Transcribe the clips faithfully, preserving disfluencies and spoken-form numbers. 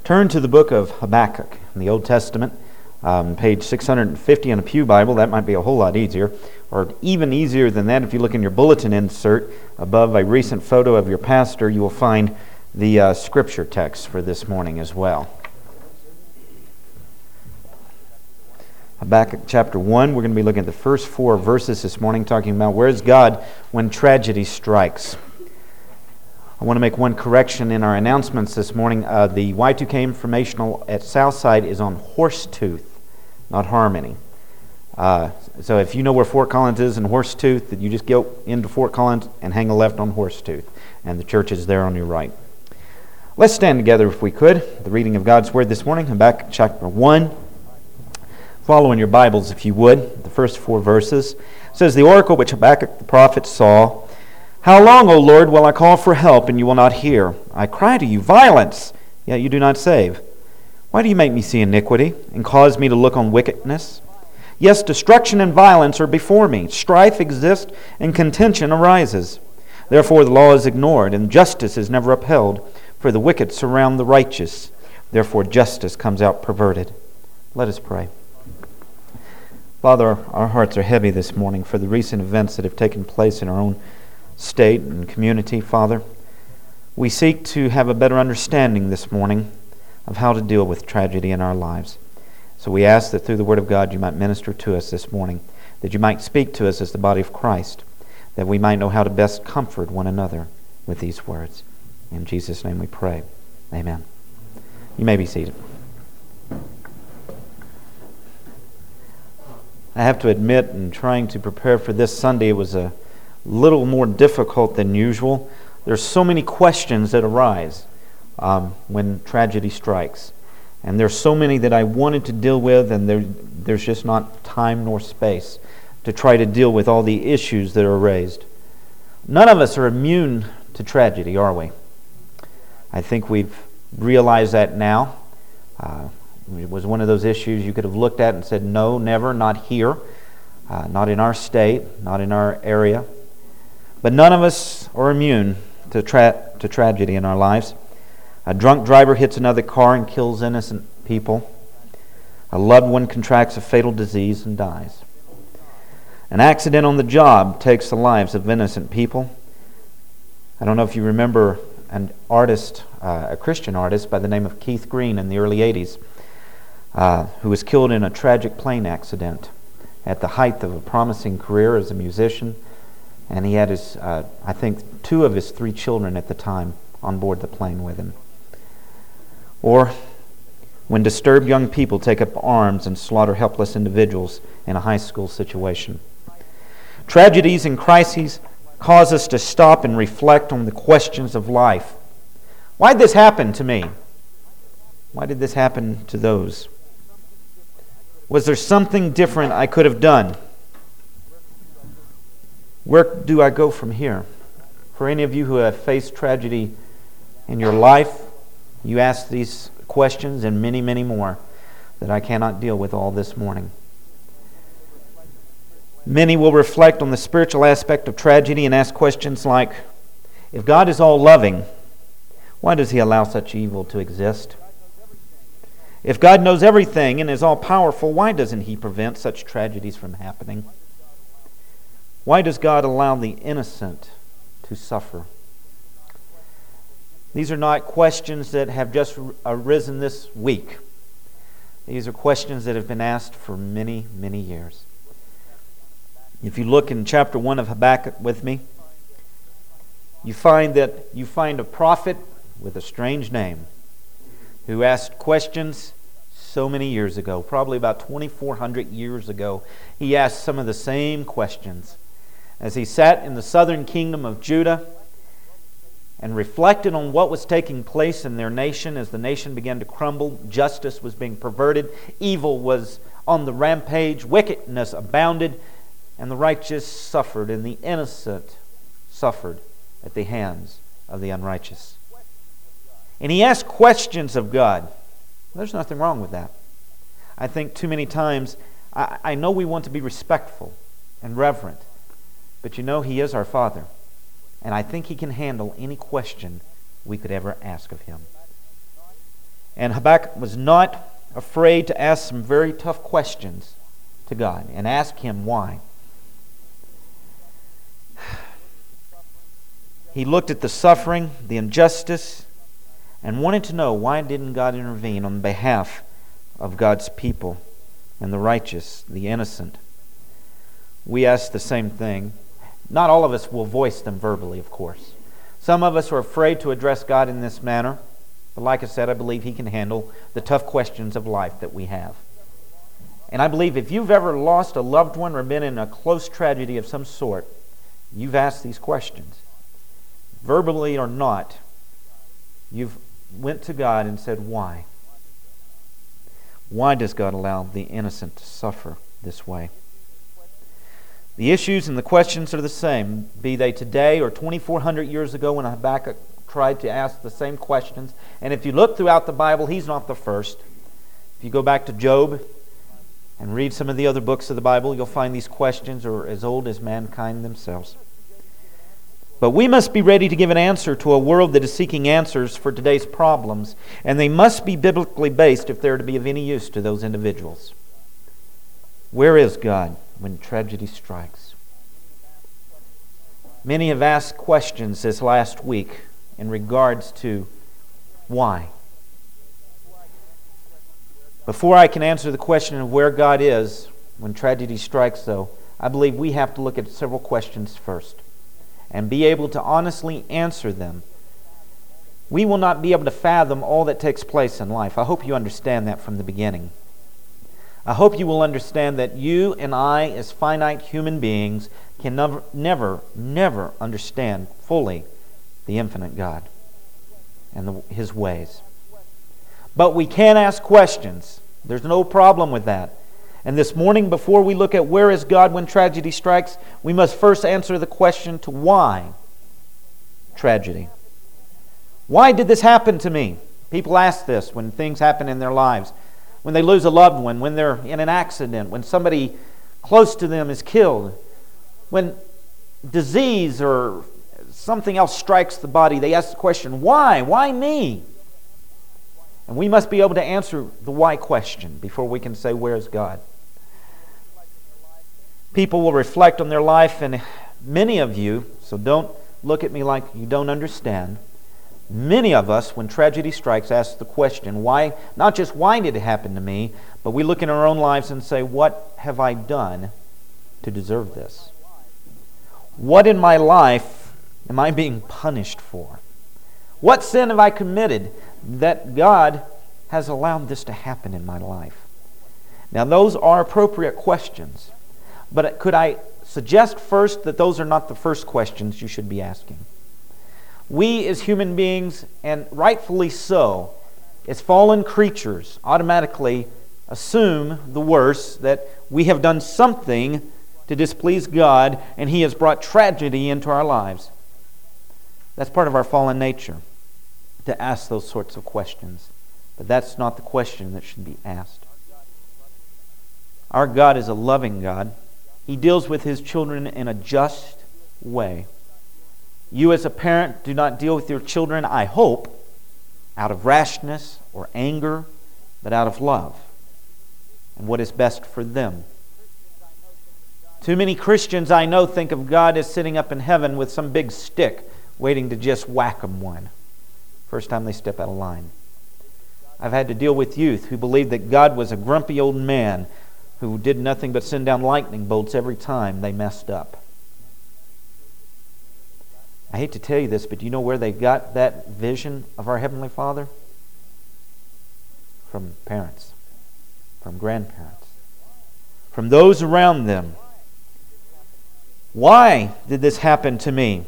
Turn to the book of Habakkuk in the Old Testament, um, page six hundred fifty in a Pew Bible. That might be a whole lot easier, or even easier than that if you look in your bulletin insert above a recent photo of your pastor, you will find the uh, scripture text for this morning as well. Habakkuk chapter one, we're going to be looking at the first four verses this morning, talking about where is God when tragedy strikes. I want to make one correction in our announcements this morning. Uh, the Y two K informational at Southside is on Horsetooth, not Harmony. Uh, so if you know where Fort Collins is and Horsetooth, that you just go into Fort Collins and hang a left on Horsetooth, and the church is there on your right. Let's stand together if we could. The reading of God's Word this morning, Habakkuk chapter one. Follow in your Bibles if you would, the first four verses. It says, "The oracle which Habakkuk the prophet saw, How long, O Lord, will I call for help, and you will not hear? I cry to you, violence, yet you do not save. Why do you make me see iniquity, and cause me to look on wickedness? Yes, destruction and violence are before me. Strife exists, and contention arises. Therefore the law is ignored, and justice is never upheld, for the wicked surround the righteous. Therefore justice comes out perverted." Let us pray. Father, our hearts are heavy this morning for the recent events that have taken place in our own state and community, Father. We seek to have a better understanding this morning of how to deal with tragedy in our lives. So we ask that through the Word of God you might minister to us this morning, that you might speak to us as the body of Christ, that we might know how to best comfort one another with these words. In Jesus' name we pray. Amen. You may be seated. I have to admit, in trying to prepare for this Sunday, it was a little more difficult than usual. There's so many questions that arise um, when tragedy strikes. And there's so many that I wanted to deal with, and there, there's just not time nor space to try to deal with all the issues that are raised. None of us are immune to tragedy, are we? I think we've realized that now. Uh, it was one of those issues you could have looked at and said, no, never, not here, uh, not in our state, not in our area. But none of us are immune to, tra- to tragedy in our lives. A drunk driver hits another car and kills innocent people. A loved one contracts a fatal disease and dies. An accident on the job takes the lives of innocent people. I don't know if you remember an artist, uh, a Christian artist by the name of Keith Green in the early eighties, uh, who was killed in a tragic plane accident at the height of a promising career as a musician. And he had his, uh, I think, two of his three children at the time on board the plane with him. Or when disturbed young people take up arms and slaughter helpless individuals in a high school situation. Tragedies and crises cause us to stop and reflect on the questions of life. Why did this happen to me? Why did this happen to those? Was there something different I could have done? Where do I go from here? For any of you who have faced tragedy in your life, you ask these questions and many, many more that I cannot deal with all this morning. Many will reflect on the spiritual aspect of tragedy and ask questions like, if God is all loving, why does He allow such evil to exist? If God knows everything and is all powerful, why doesn't He prevent such tragedies from happening? Why does God allow the innocent to suffer? These are not questions that have just arisen this week. These are questions that have been asked for many, many years. If you look in chapter one of Habakkuk with me, you find that you find a prophet with a strange name who asked questions so many years ago, probably about twenty-four hundred years ago. He asked some of the same questions. As he sat in the southern kingdom of Judah and reflected on what was taking place in their nation as the nation began to crumble, justice was being perverted, evil was on the rampage, wickedness abounded, and the righteous suffered, and the innocent suffered at the hands of the unrighteous. And he asked questions of God. There's nothing wrong with that. I think too many times, I, I know we want to be respectful and reverent, but you know, He is our Father. And I think He can handle any question we could ever ask of Him. And Habakkuk was not afraid to ask some very tough questions to God and ask Him why. He looked at the suffering, the injustice, and wanted to know, why didn't God intervene on behalf of God's people and the righteous, the innocent? We ask the same thing. Not all of us will voice them verbally, of course. Some of us are afraid to address God in this manner. But like I said, I believe He can handle the tough questions of life that we have. And I believe if you've ever lost a loved one or been in a close tragedy of some sort, you've asked these questions. Verbally or not, you've went to God and said, why? Why does God allow the innocent to suffer this way? The issues and the questions are the same, be they today or twenty-four hundred years ago when Habakkuk tried to ask the same questions. And if you look throughout the Bible, he's not the first. If you go back to Job and read some of the other books of the Bible, you'll find these questions are as old as mankind themselves. But we must be ready to give an answer to a world that is seeking answers for today's problems, and they must be biblically based if they're to be of any use to those individuals. Where is God when tragedy strikes? Many have asked questions this last week in regards to why. Before I can answer the question of where God is when tragedy strikes, though, I believe we have to look at several questions first and be able to honestly answer them. We will not be able to fathom all that takes place in life. I hope you understand that from the beginning. I hope you will understand that you and I, as finite human beings, can never, never, never understand fully the infinite God and the, His ways. But we can ask questions. There's no problem with that. And this morning, before we look at where is God when tragedy strikes, we must first answer the question to why tragedy. Why did this happen to me? People ask this when things happen in their lives. When they lose a loved one, when they're in an accident, when somebody close to them is killed, when disease or something else strikes the body, they ask the question, why? Why me? And we must be able to answer the why question before we can say, where's God? People will reflect on their life, and many of you, so don't look at me like you don't understand, many of us, when tragedy strikes, ask the question, why? Not just why did it happen to me, but we look in our own lives and say, what have I done to deserve this? What in my life am I being punished for? What sin have I committed that God has allowed this to happen in my life? Now, those are appropriate questions, but could I suggest first that those are not the first questions you should be asking? We as human beings, and rightfully so, as fallen creatures, automatically assume the worst, that we have done something to displease God and He has brought tragedy into our lives. That's part of our fallen nature, to ask those sorts of questions. But that's not the question that should be asked. Our God is a loving God. He deals with His children in a just way. You as a parent do not deal with your children, I hope, out of rashness or anger, but out of love and what is best for them. Too many Christians I know think of God as sitting up in heaven with some big stick waiting to just whack them one first time they step out of line. I've had to deal with youth who believed that God was a grumpy old man who did nothing but send down lightning bolts every time they messed up. I hate to tell you this, but do you know where they got that vision of our Heavenly Father? From parents, from grandparents, from those around them. Why did this happen to me?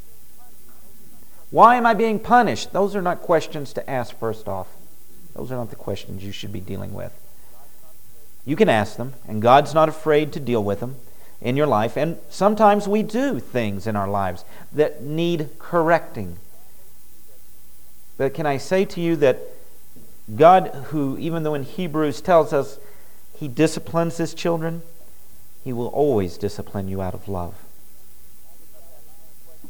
Why am I being punished? Those are not questions to ask first off. Those are not the questions you should be dealing with. You can ask them, and God's not afraid to deal with them in your life. And sometimes we do things in our lives that need correcting. But can I say to you that God, who, even though in Hebrews tells us He disciplines His children, He will always discipline you out of love.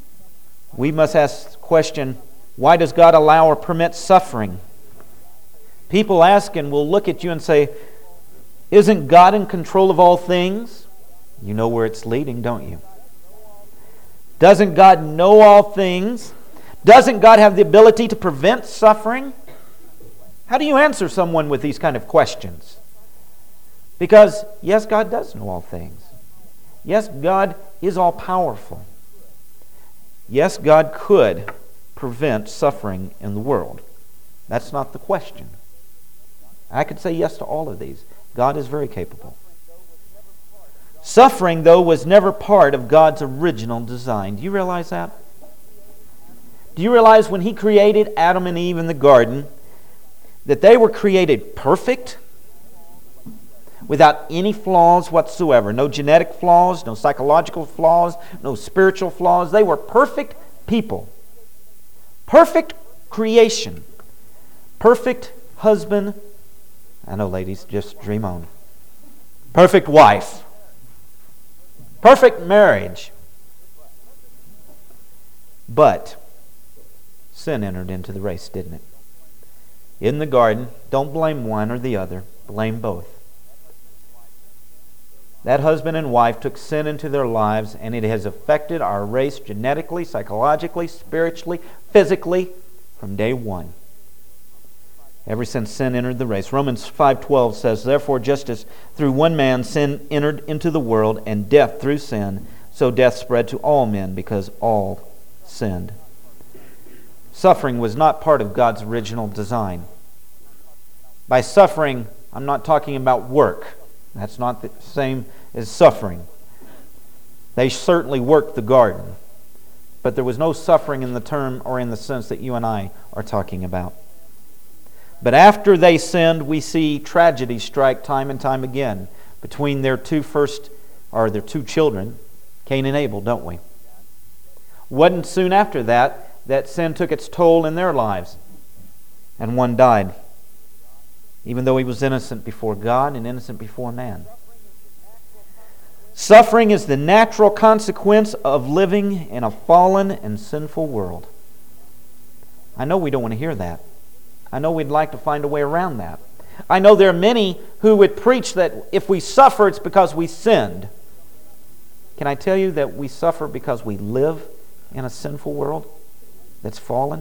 We must ask the question, why does God allow or permit suffering? People ask and will look at you and say, isn't God in control of all things? You know where it's leading, don't you? Doesn't God know all things? Doesn't God have the ability to prevent suffering? How do you answer someone with these kind of questions? Because, yes, God does know all things. Yes, God is all-powerful. Yes, God could prevent suffering in the world. That's not the question. I could say yes to all of these. God is very capable. Suffering, though, was never part of God's original design. Do you realize that? Do you realize when He created Adam and Eve in the garden that they were created perfect, without any flaws whatsoever? No genetic flaws, no psychological flaws, no spiritual flaws. They were perfect people. Perfect creation. Perfect husband. I know, ladies, just dream on. Perfect wife. Perfect marriage. But sin entered into the race, didn't it? In the garden, don't blame one or the other. Blame both. That husband and wife took sin into their lives, and it has affected our race genetically, psychologically, spiritually, physically from day one. Ever since sin entered the race. Romans five twelve says, therefore, just as through one man sin entered into the world, and death through sin, so death spread to all men because all sinned. Suffering was not part of God's original design. By suffering, I'm not talking about work. That's not the same as suffering. They certainly worked the garden, but there was no suffering in the term or in the sense that you and I are talking about. But after they sinned, we see tragedy strike time and time again between their two first, or their two children, Cain and Abel, don't we? Wasn't soon after that that sin took its toll in their lives, and one died, even though he was innocent before God and innocent before man. Suffering is the natural consequence of living in a fallen and sinful world. I know we don't want to hear that. I know we'd like to find a way around that. I know there are many who would preach that if we suffer, it's because we sinned. Can I tell you that we suffer because we live in a sinful world that's fallen?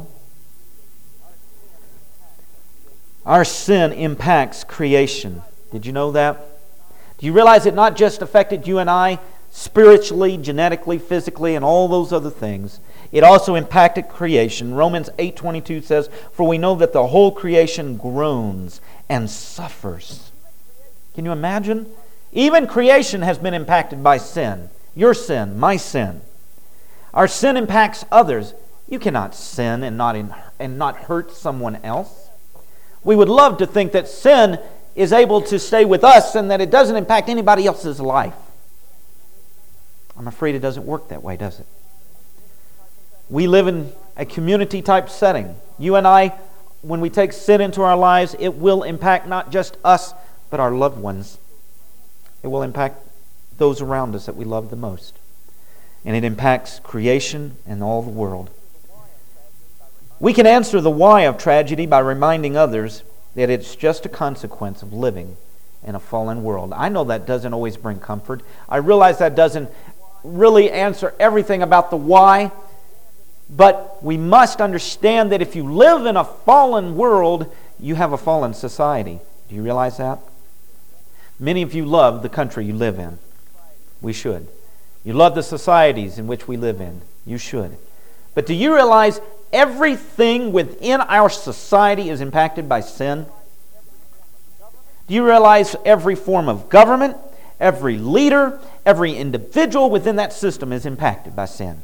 Our sin impacts creation. Did you know that? Do you realize it not just affected you and I spiritually, genetically, physically, and all those other things? It also impacted creation. Romans eight twenty-two says, for we know that the whole creation groans and suffers. Can you imagine? Even creation has been impacted by sin. Your sin, my sin. Our sin impacts others. You cannot sin and not in, and not hurt someone else. We would love to think that sin is able to stay with us and that it doesn't impact anybody else's life. I'm afraid it doesn't work that way, does it? We live in a community type setting. You and I, when we take sin into our lives, it will impact not just us, but our loved ones. It will impact those around us that we love the most. And it impacts creation and all the world. We can answer the why of tragedy by reminding others that it's just a consequence of living in a fallen world. I know that doesn't always bring comfort. I realize that doesn't really answer everything about the why, but we must understand that if you live in a fallen world, you have a fallen society. Do you realize that? Many of you love the country you live in. We should. You love the societies in which we live in. You should. But do you realize everything within our society is impacted by sin? Do you realize every form of government, every leader, every individual within that system is impacted by sin?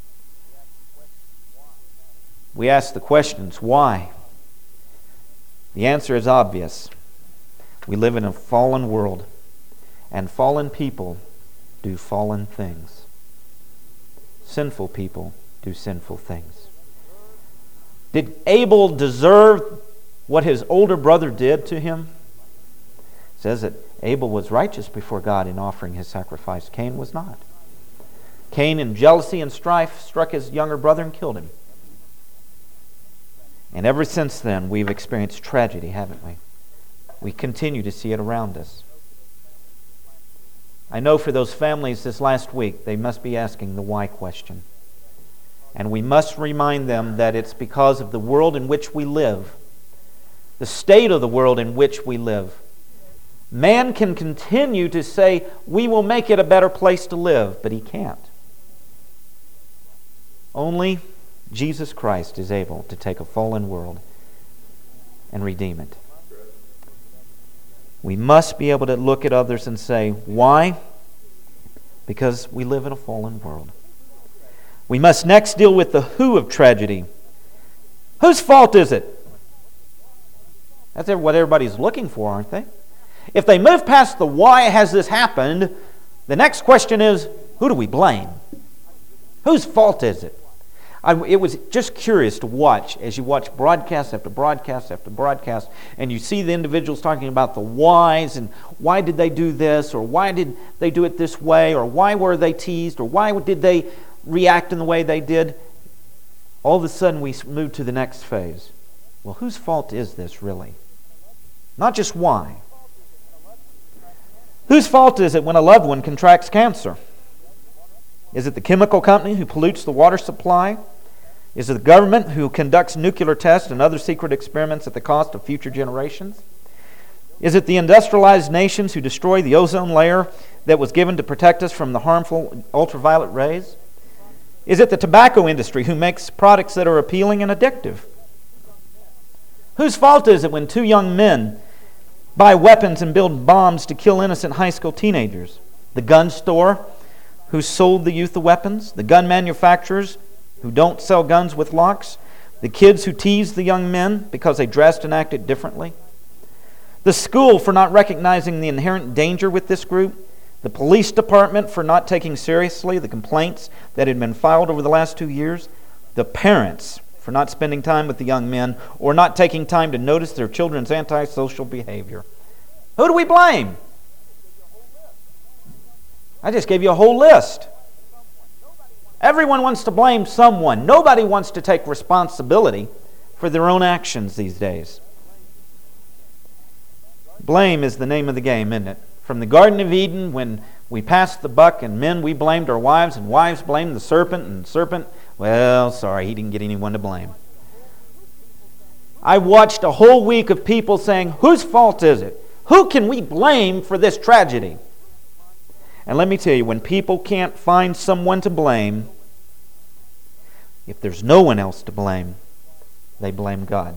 We ask the questions, why? The answer is obvious. We live in a fallen world, and fallen people do fallen things. Sinful people do sinful things. Did Abel deserve what his older brother did to him? It says that Abel was righteous before God in offering his sacrifice. Cain was not. Cain, in jealousy and strife, struck his younger brother and killed him. And ever since then, we've experienced tragedy, haven't we? We continue to see it around us. I know for those families this last week, they must be asking the why question. And we must remind them that it's because of the world in which we live, the state of the world in which we live. Man can continue to say, we will make it a better place to live, but he can't. Only Jesus Christ is able to take a fallen world and redeem it. We must be able to look at others and say, why? Because we live in a fallen world. We must next deal with the who of tragedy. Whose fault is it? That's what everybody's looking for, aren't they? If they move past the why has this happened, the next question is, who do we blame? Whose fault is it? I, it was just curious to watch as you watch broadcast after broadcast after broadcast, and you see the individuals talking about the whys and why did they do this, or why did they do it this way, or why were they teased, or why did they react in the way they did. All of a sudden we move to the next phase. Well, whose fault is this really? Not just why. Whose fault is it when a loved one contracts cancer? Is it the chemical company who pollutes the water supply? Is it the government who conducts nuclear tests and other secret experiments at the cost of future generations? Is it the industrialized nations who destroy the ozone layer that was given to protect us from the harmful ultraviolet rays? Is it the tobacco industry who makes products that are appealing and addictive? Whose fault is it when two young men buy weapons and build bombs to kill innocent high school teenagers? The gun store who sold the youth the weapons? The gun manufacturers who don't sell guns with locks? The kids who tease the young men because they dressed and acted differently? The school for not recognizing the inherent danger with this group? The police department for not taking seriously the complaints that had been filed over the last two years? The parents for not spending time with the young men or not taking time to notice their children's antisocial behavior? Who do we blame? I just gave you a whole list. Everyone wants to blame someone. Nobody wants to take responsibility for their own actions these days. Blame is the name of the game, isn't it? From the Garden of Eden, when we passed the buck and men, we blamed our wives, and wives blamed the serpent, and the serpent, well, sorry, he didn't get anyone to blame. I watched a whole week of people saying, whose fault is it? Who can we blame for this tragedy? And let me tell you, when people can't find someone to blame, if there's no one else to blame, they blame God.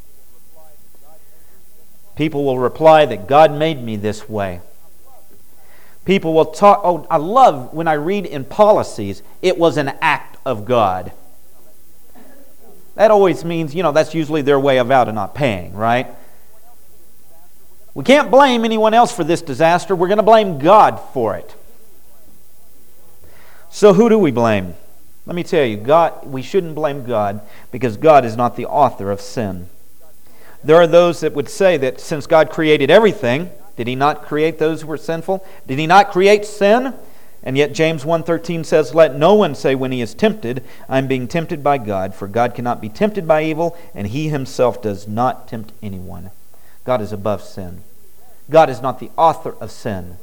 People will reply that God made me this way. People will talk, oh, I love when I read in policies, it was an act of God. That always means, you know, that's usually their way of out of not paying, right? We can't blame anyone else for this disaster. We're going to blame God for it. So who do we blame? Let me tell you, God, we shouldn't blame God because God is not the author of sin. There are those that would say that since God created everything, did He not create those who were sinful? Did He not create sin? And yet James one thirteen says, let no one say when he is tempted, I'm being tempted by God, for God cannot be tempted by evil, and He Himself does not tempt anyone. God is above sin. God is not the author of sin.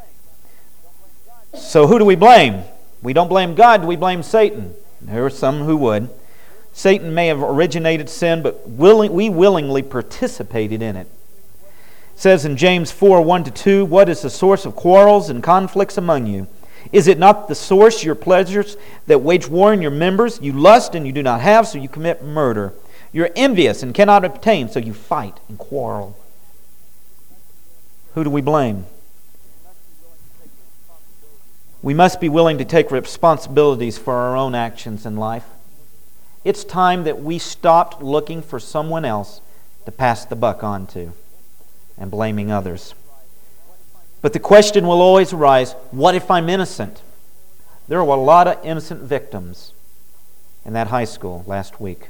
So who do we blame? We don't blame God, we blame Satan. There are some who would. Satan may have originated sin, but willing, we willingly participated in it. It says in James four, one to two, what is the source of quarrels and conflicts among you? Is it not the source, your pleasures, that wage war in your members? You lust and you do not have, so you commit murder. You're envious and cannot obtain, so you fight and quarrel. Who do we blame? We must be willing to take responsibilities for our own actions in life. It's time that we stopped looking for someone else to pass the buck on to and blaming others. But the question will always arise, what if I'm innocent? There were a lot of innocent victims in that high school last week.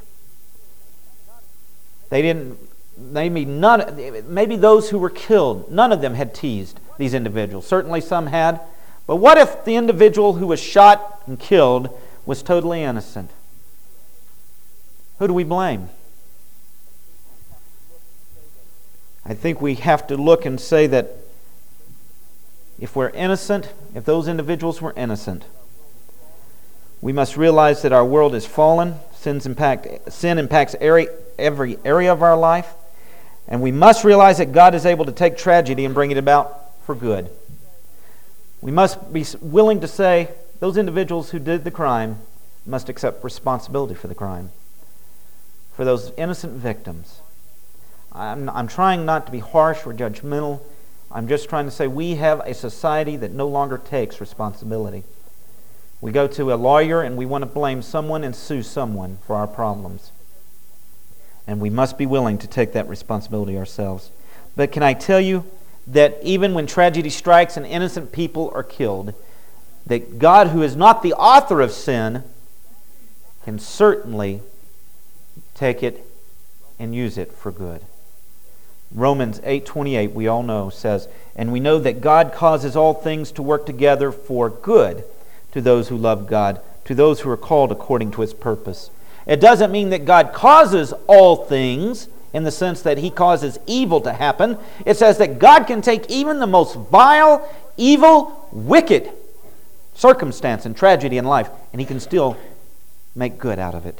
They didn't, maybe none, maybe those who were killed, none of them had teased these individuals. Certainly some had. But what if the individual who was shot and killed was totally innocent? Who do we blame? I think we have to look and say that if we're innocent, if those individuals were innocent, we must realize that our world is fallen. Sin's impact, sin impacts every, every area of our life. And we must realize that God is able to take tragedy and bring it about for good. We must be willing to say those individuals who did the crime must accept responsibility for the crime. For those innocent victims. I'm, I'm trying not to be harsh or judgmental. I'm just trying to say we have a society that no longer takes responsibility. We go to a lawyer and we want to blame someone and sue someone for our problems. And we must be willing to take that responsibility ourselves. But can I tell you that even when tragedy strikes and innocent people are killed, that God, who is not the author of sin, can certainly take it and use it for good. Romans eight twenty-eight, we all know, says, "And we know that God causes all things to work together for good to those who love God, to those who are called according to His purpose." It doesn't mean that God causes all things in the sense that He causes evil to happen. It says that God can take even the most vile, evil, wicked circumstance and tragedy in life, and He can still make good out of it.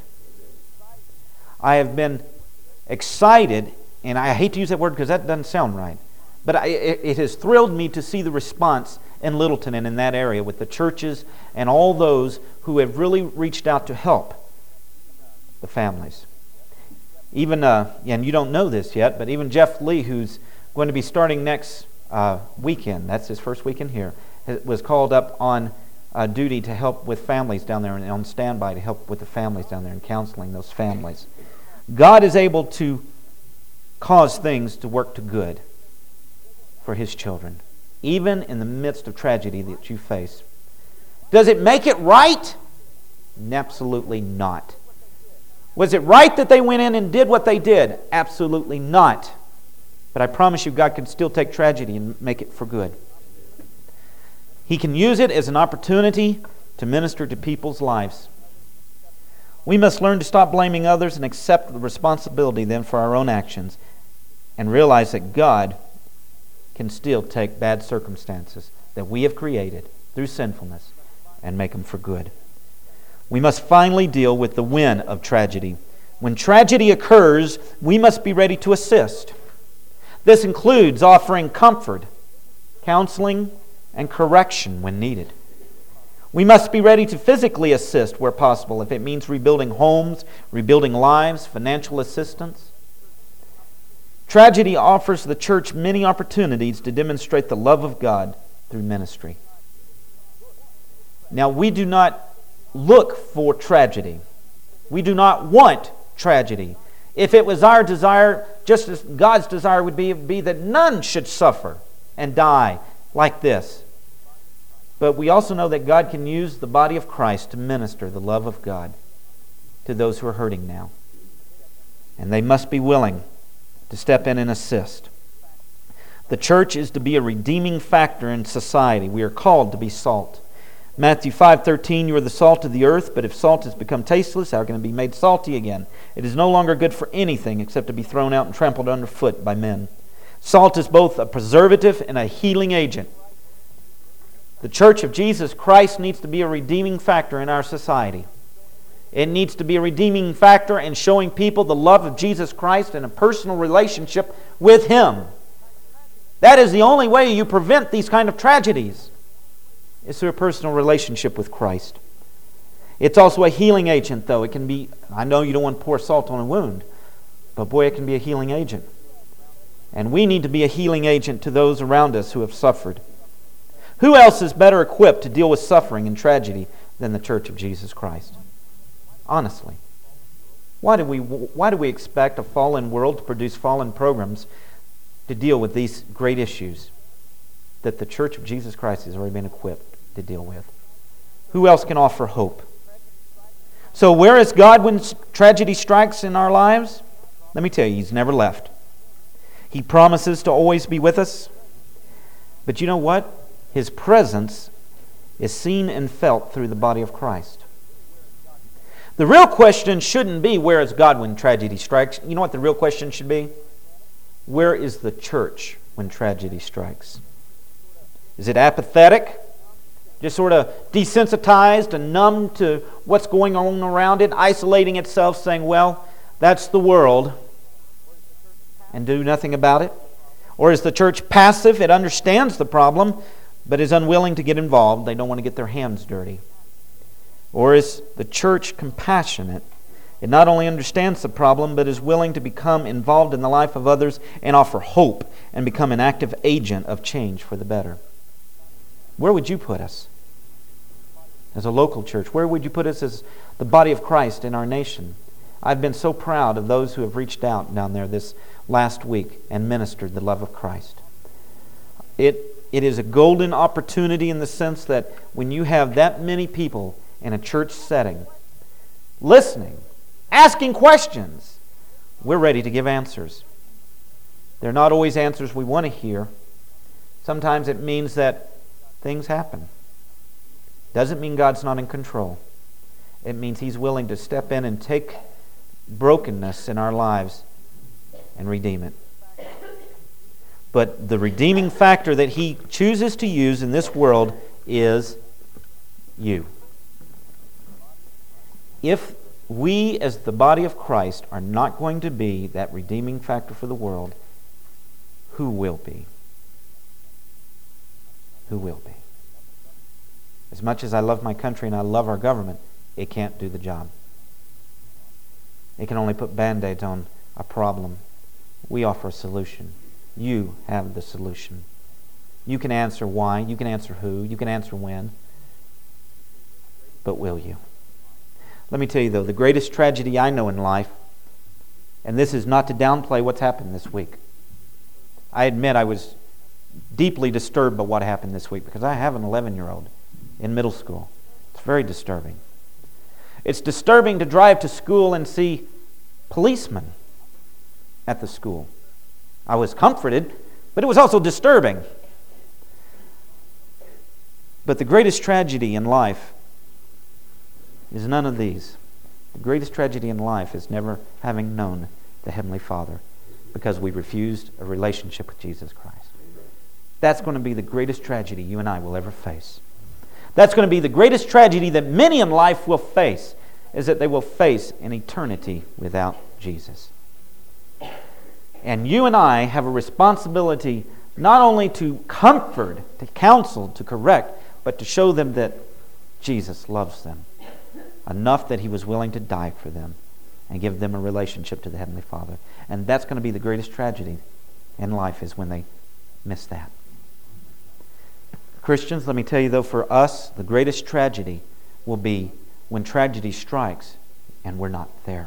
I have been excited, and I hate to use that word because that doesn't sound right, but I, it, it has thrilled me to see the response in Littleton and in that area with the churches and all those who have really reached out to help the families. Even, uh, and you don't know this yet, but even Jeff Lee, who's going to be starting next uh, weekend, that's his first weekend here, was called up on uh, duty to help with families down there and on standby to help with the families down there and counseling those families. God is able to cause things to work to good for His children, even in the midst of tragedy that you face. Does it make it right? Absolutely not. Was it right that they went in and did what they did? Absolutely not. But I promise you, God can still take tragedy and make it for good. He can use it as an opportunity to minister to people's lives. We must learn to stop blaming others and accept the responsibility then for our own actions and realize that God can still take bad circumstances that we have created through sinfulness and make them for good. We must finally deal with the when of tragedy. When tragedy occurs, we must be ready to assist. This includes offering comfort, counseling, and correction when needed. We must be ready to physically assist where possible, if it means rebuilding homes, rebuilding lives, financial assistance. Tragedy offers the church many opportunities to demonstrate the love of God through ministry. Now, we do not look for tragedy. We do not want tragedy. If it was our desire, just as God's desire would be, it would be that none should suffer and die like this. But we also know that God can use the body of Christ to minister the love of God to those who are hurting now. And they must be willing to step in and assist. The church is to be a redeeming factor in society. We are called to be salt. Matthew five thirteen, "You are the salt of the earth, but if salt has become tasteless, how can it be made salty again? It is no longer good for anything except to be thrown out and trampled underfoot by men." Salt is both a preservative and a healing agent. The Church of Jesus Christ needs to be a redeeming factor in our society. It needs to be a redeeming factor in showing people the love of Jesus Christ and a personal relationship with Him. That is the only way you prevent these kind of tragedies, is through a personal relationship with Christ. It's also a healing agent, though. It can be, I know you don't want to pour salt on a wound, but boy, it can be a healing agent. And we need to be a healing agent to those around us who have suffered. Who else is better equipped to deal with suffering and tragedy than the Church of Jesus Christ? Honestly. Why do we, why do we expect a fallen world to produce fallen programs to deal with these great issues that the Church of Jesus Christ has already been equipped to deal with? Who else can offer hope? So where is God when tragedy strikes in our lives? Let me tell you, He's never left. He promises to always be with us. But you know what? His presence is seen and felt through the body of Christ. The real question shouldn't be, where is God when tragedy strikes? You know what the real question should be? where is the church when tragedy strikes? Is it apathetic? Just sort of desensitized and numb to what's going on around it, isolating itself, saying, well, that's the world, and do nothing about it? Or is the church passive? It understands the problem, but is unwilling to get involved. They don't want to get their hands dirty. Or is the church compassionate? It not only understands the problem, but is willing to become involved in the life of others and offer hope and become an active agent of change for the better. Where would you put us as a local church? Where would you put us as the body of Christ in our nation? I've been so proud of those who have reached out down there this last week and ministered the love of Christ. It, it is a golden opportunity in the sense that when you have that many people in a church setting, listening, asking questions, we're ready to give answers. They're not always answers we want to hear. Sometimes it means that things happen. Doesn't mean God's not in control. It means He's willing to step in and take brokenness in our lives and redeem it. But the redeeming factor that He chooses to use in this world is you. If we as the body of Christ are not going to be that redeeming factor for the world, who will be? Who will be? As much as I love my country and I love our government, it can't do the job. It can only put Band-Aids on a problem. We offer a solution. You have the solution. You can answer why, you can answer who, you can answer when. But will you? Let me tell you though, the greatest tragedy I know in life, and this is not to downplay what's happened this week. I admit I was deeply disturbed by what happened this week because I have an eleven-year-old in middle school. It's very disturbing. It's disturbing to drive to school and see policemen at the school. I was comforted, but it was also disturbing. But the greatest tragedy in life is none of these. The greatest tragedy in life is never having known the Heavenly Father because we refused a relationship with Jesus Christ. That's going to be the greatest tragedy you and I will ever face. That's going to be the greatest tragedy that many in life will face, is that they will face an eternity without Jesus. And you and I have a responsibility not only to comfort, to counsel, to correct, but to show them that Jesus loves them enough that He was willing to die for them and give them a relationship to the Heavenly Father. And that's going to be the greatest tragedy in life, is when they miss that. Christians, let me tell you though, for us, the greatest tragedy will be when tragedy strikes and we're not there.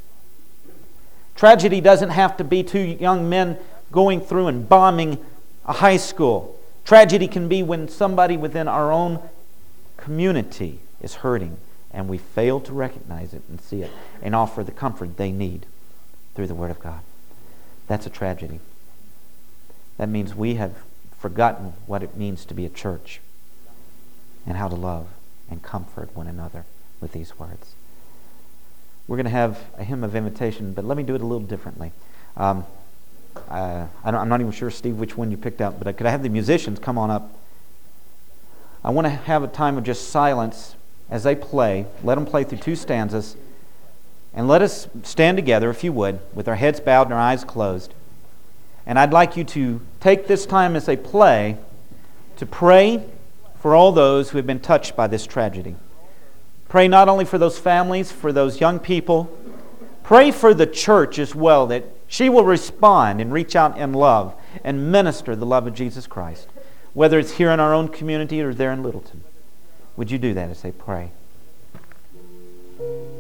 Tragedy doesn't have to be two young men going through and bombing a high school. Tragedy can be when somebody within our own community is hurting and we fail to recognize it and see it and offer the comfort they need through the Word of God. That's a tragedy. That means we have forgotten what it means to be a church and how to love and comfort one another with these words. We're going to have a hymn of invitation, but let me do it a little differently. Um, uh, I don't, I'm not even sure, Steve, which one you picked out, but could I have the musicians come on up? I want to have a time of just silence as they play. Let them play through two stanzas, and let us stand together, if you would, with our heads bowed and our eyes closed. And I'd like you to take this time as they play to pray for all those who have been touched by this tragedy. Pray not only for those families, for those young people. Pray for the church as well, that she will respond and reach out in love and minister the love of Jesus Christ, whether it's here in our own community or there in Littleton. Would you do that as they pray?